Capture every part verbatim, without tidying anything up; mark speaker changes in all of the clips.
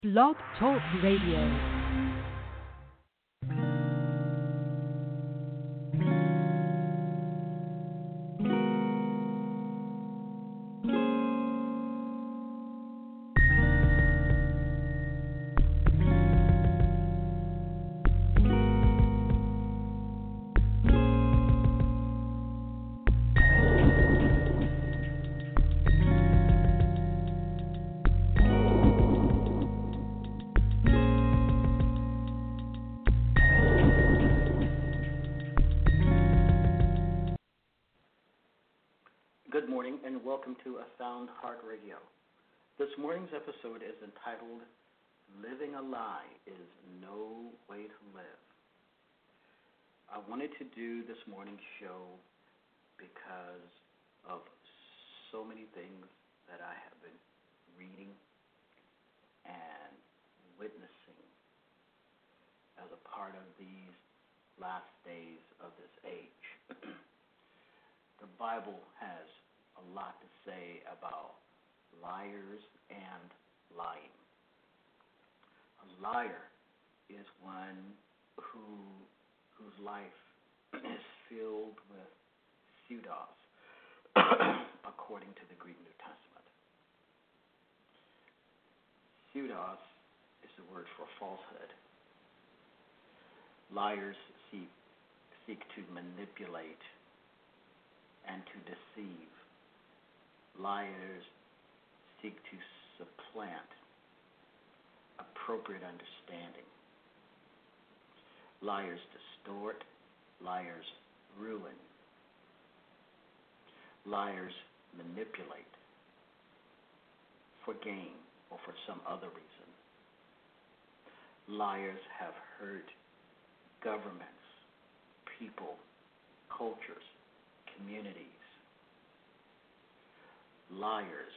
Speaker 1: Blog Talk Radio.
Speaker 2: Good morning and welcome to A Sound Heart Radio. This morning's episode is entitled, Living a Lie is No Way to Live. I wanted to do this morning's show because of so many things that I have been reading and witnessing as a part of these last days of this age. The Bible has a lot to say about liars and lying. A liar is one who whose life is filled with pseudos, according to the Greek New Testament. Pseudos is the word for falsehood. Liars seek seek to manipulate and to deceive. Liars seek to supplant appropriate understanding. Liars distort. Liars ruin. Liars manipulate for gain or for some other reason. Liars have hurt governments, people, cultures, communities. Liars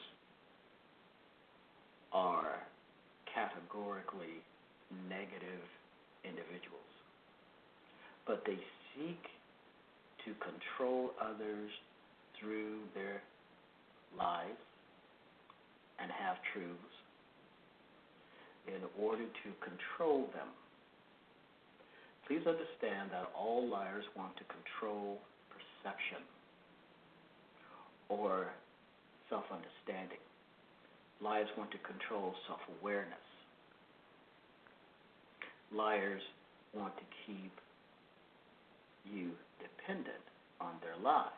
Speaker 2: are categorically negative individuals, but they seek to control others through their lies and half-truths in order to control them. Please understand that all liars want to control perception or self-understanding. Liars want to control self-awareness. Liars want to keep you dependent on their lies.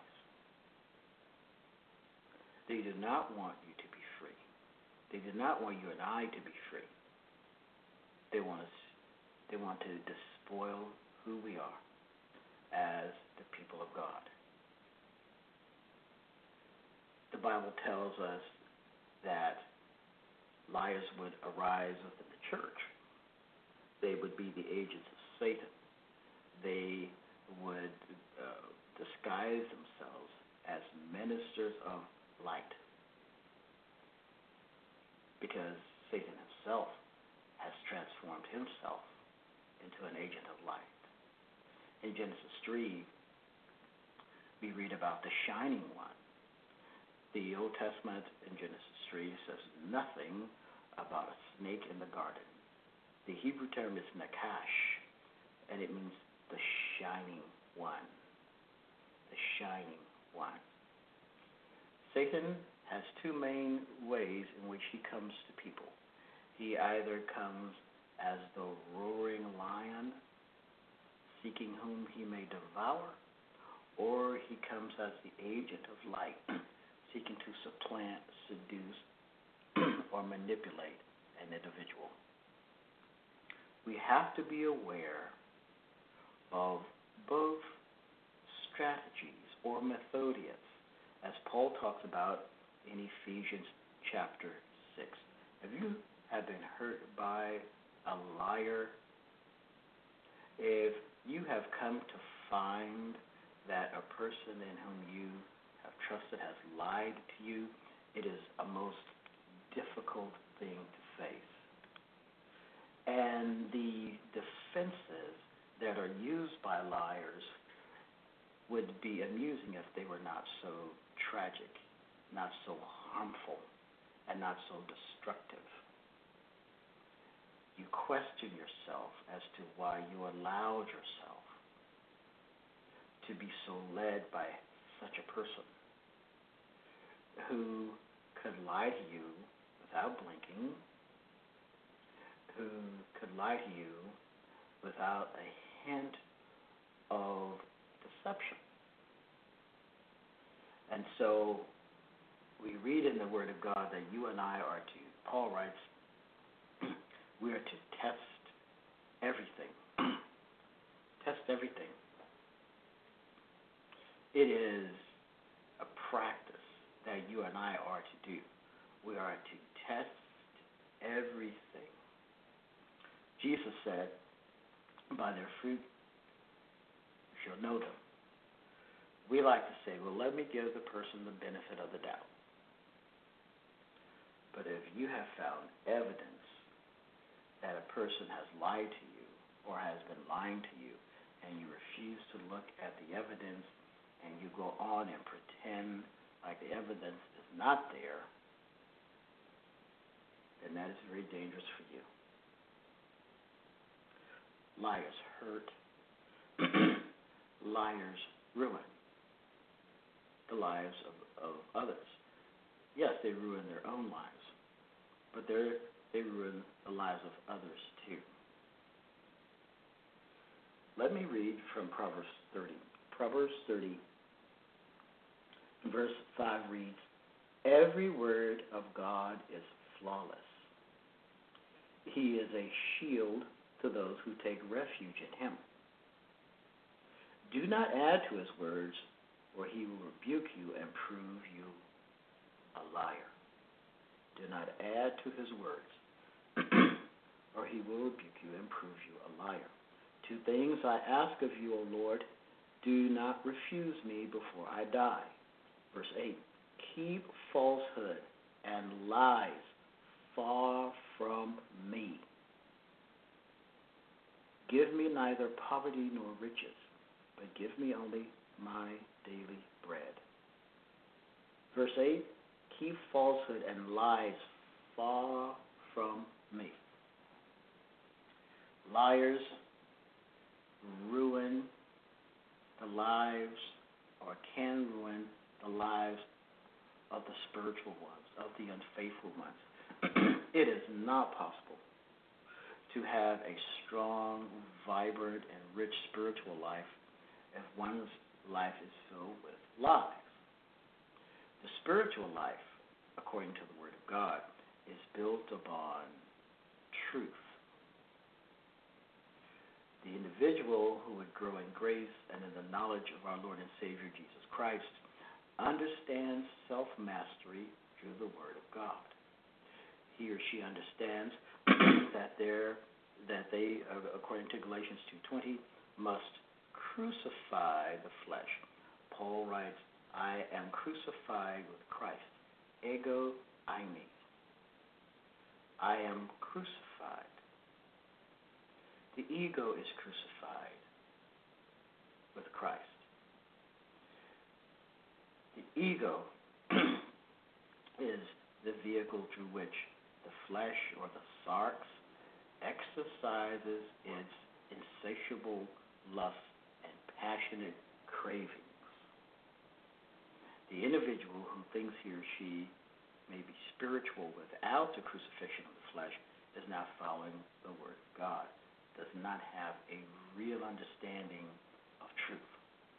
Speaker 2: They do not want you to be free. They do not want you and I to be free. They want us, they want to despoil who we are as the people of God. The Bible tells us that liars would arise within the church. They would be the agents of Satan. They would uh, disguise themselves as ministers of light, because Satan himself has transformed himself into an agent of light. In Genesis three, we read about the shining one. The Old Testament in Genesis three says nothing about a snake in the garden. The Hebrew term is nakash, and it means the shining one. The shining one. Satan has two main ways in which he comes to people. He either comes as the roaring lion, seeking whom he may devour, or he comes as the agent of light, seeking to supplant, seduce, or manipulate an individual. We have to be aware of both strategies or methodians, as Paul talks about in Ephesians chapter six. Have you have been hurt by a liar? If you have come to find that a person in whom you have trusted has lied to you, it is a most difficult thing to face. And the defenses that are used by liars would be amusing if they were not so tragic, not so harmful, and not so destructive. question yourself as to why you allowed yourself to be so led by such a person who could lie to you without blinking, who could lie to you without a hint of deception. And so we read in the Word of God that you and I are to, Paul writes, we are to test everything. Test everything. It is a practice that you and I are to do. We are to test everything. Jesus said, by their fruit you shall know them. We like to say, well, let me give the person the benefit of the doubt. But if you have found evidence that a person has lied to you or has been lying to you, and you refuse to look at the evidence and you go on and pretend like the evidence is not there, then that is very dangerous for you. Liars hurt. Liars ruin the lives of, of others. Yes, they ruin their own lives, but they're, they ruin the lives of others too. Let me read from Proverbs thirty. Proverbs thirty, verse five reads, every word of God is flawless. He is a shield to those who take refuge in him. Do not add to his words, or he will rebuke you and prove you a liar. Do not add to his words, or he will rebuke you and prove you a liar. Two things I ask of you, O Lord, do not refuse me before I die. Verse eight, keep falsehood and lies far from me. Give me neither poverty nor riches, but give me only my daily bread. Verse eight, keep falsehood and lies far from me. Liars ruin the lives, or can ruin the lives of the spiritual ones, of the unfaithful ones. It is not possible to have a strong, vibrant, and rich spiritual life if one's life is filled with lies. The spiritual life, according to the Word of God, is built upon truth. The individual who would grow in grace and in the knowledge of our Lord and Savior Jesus Christ understands self-mastery through the Word of God. He or she understands that there, that they, according to Galatians two twenty, must crucify the flesh. Paul writes, I am crucified with Christ. Ego eimi. I am crucified. The ego is crucified with Christ. The ego is the vehicle through which the flesh, or the sarx, exercises its insatiable lust and passionate cravings. The individual who thinks he or she may be spiritual without the crucifixion of the flesh is not following the Word of God, does not have a real understanding of truth.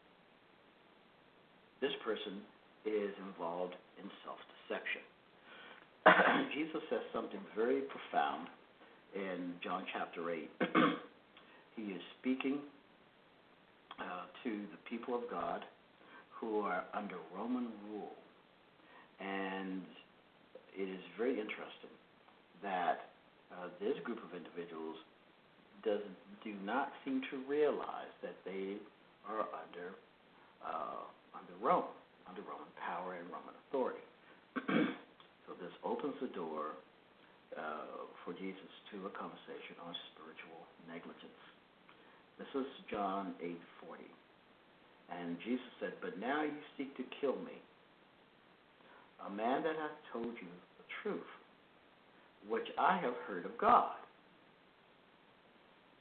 Speaker 2: This person is involved in self-deception. Jesus says something very profound in John chapter eight. He is speaking uh, to the people of God who are under Roman rule. And it is very interesting that uh, this group of individuals does, do not seem to realize that they are under uh, under Rome, under Roman power and Roman authority. So this opens the door uh, for Jesus to a conversation on spiritual negligence. This is John eight forty. And Jesus said, but now you seek to kill me, a man that hath told you the truth, which I have heard of God.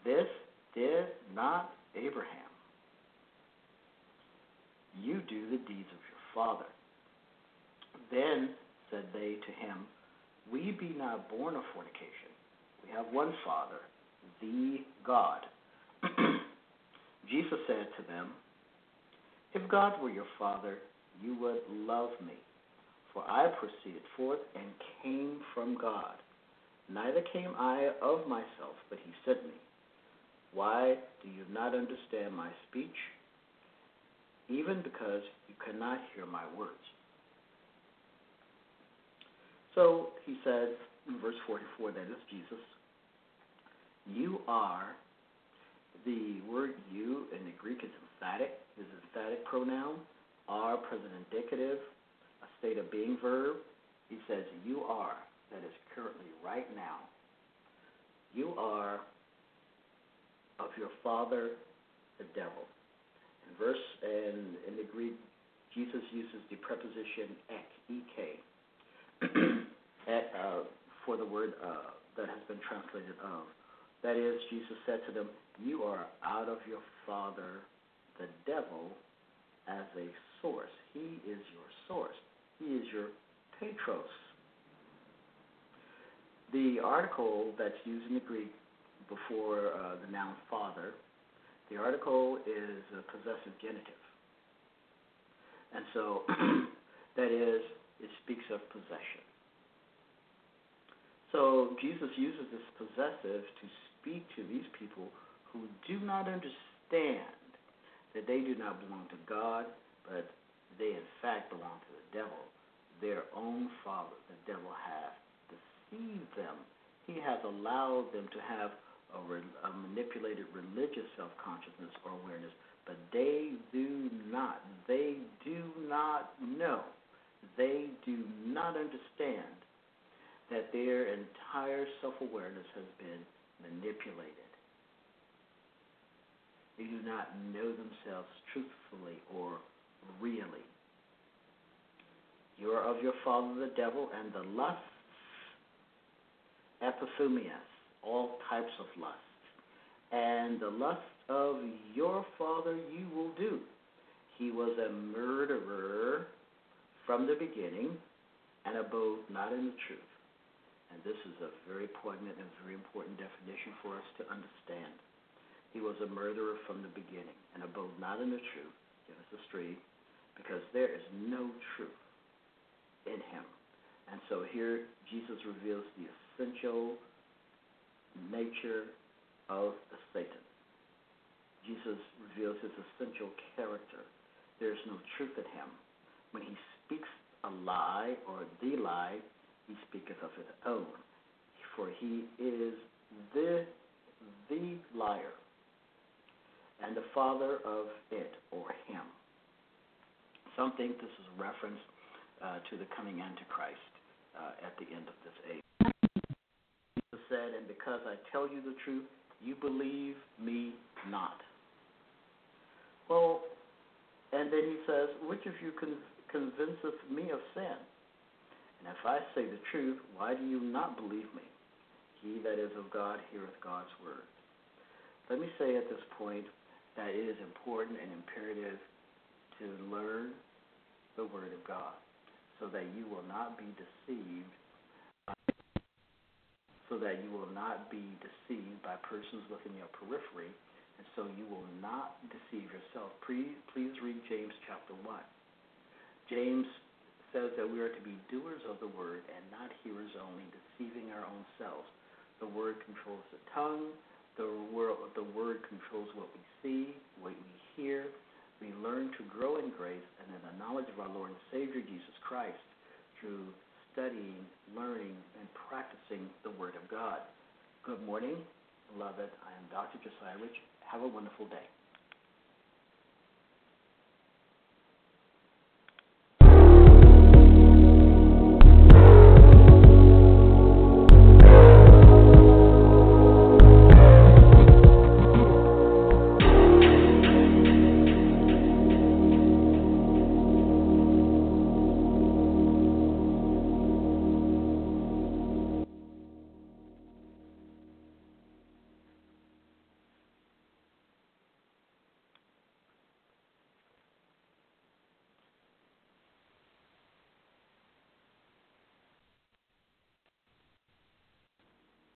Speaker 2: This did not Abraham. You do the deeds of your father. Then said they to him, We be not born of fornication. We have one Father, the God. Jesus said to them, If God were your Father, you would love me, for I proceeded forth and came from God. Neither came I of myself, but he sent me. Why do you not understand my speech? Even because you cannot hear my words. So he says in verse forty-four, that is Jesus, you are, the word you in the Greek is emphatic, is emphatic pronoun, are present indicative, a state of being verb. He says you are, that is currently right now. You are of your father, the devil. In verse and in the Greek, Jesus uses the preposition ek, ek, at, uh, for the word uh, that has been translated of. That is, Jesus said to them, you are out of your father, the devil, as a source. He is your source. He is your Petros. The article that's used in the Greek before uh, the noun father, the article is a possessive genitive. And so, that is, it speaks of possession. So, Jesus uses this possessive to speak to these people who do not understand that they do not belong to God, but they in fact belong to the devil. Their own father, the devil, has deceived them. He has allowed them to have a, re- a manipulated religious self-consciousness or awareness, but they do not. They do not know. They do not understand that their entire self-awareness has been manipulated. They do not know themselves truthfully or really. You are of your father the devil, and the lusts, epithumias, all types of lusts, and the lust of your father you will do. He was a murderer from the beginning and abode not in the truth. And this is a very poignant and very important definition for us to understand. He was a murderer from the beginning and abode not in the truth, Genesis three, because there is no truth in him. And so here Jesus reveals the essential nature of the Satan. Jesus reveals his essential character. There is no truth in him. When he speaks a lie or the lie, he speaketh of his own, for he is the the liar and the father of it or him. Some think this is a reference uh, to the coming Antichrist uh, at the end of this age. Jesus said, and because I tell you the truth, you believe me not. Well, and then he says, which of you con- convinceth me of sin? And if I say the truth, why do you not believe me? He that is of God heareth God's word. Let me say at this point that it is important and imperative to learn the word of God so that you will not be deceived, so that you will not be deceived by persons within your periphery, and so you will not deceive yourself. Please, please read James chapter one. James says that we are to be doers of the word and not hearers only, deceiving our own selves. The word controls the tongue. The word, the word controls what we see, what we hear. We learn to grow in grace and in the knowledge of our Lord and Savior Jesus Christ through studying, learning, and practicing the Word of God. Good morning, beloved. I am Doctor Josiah Rich. Have a wonderful day.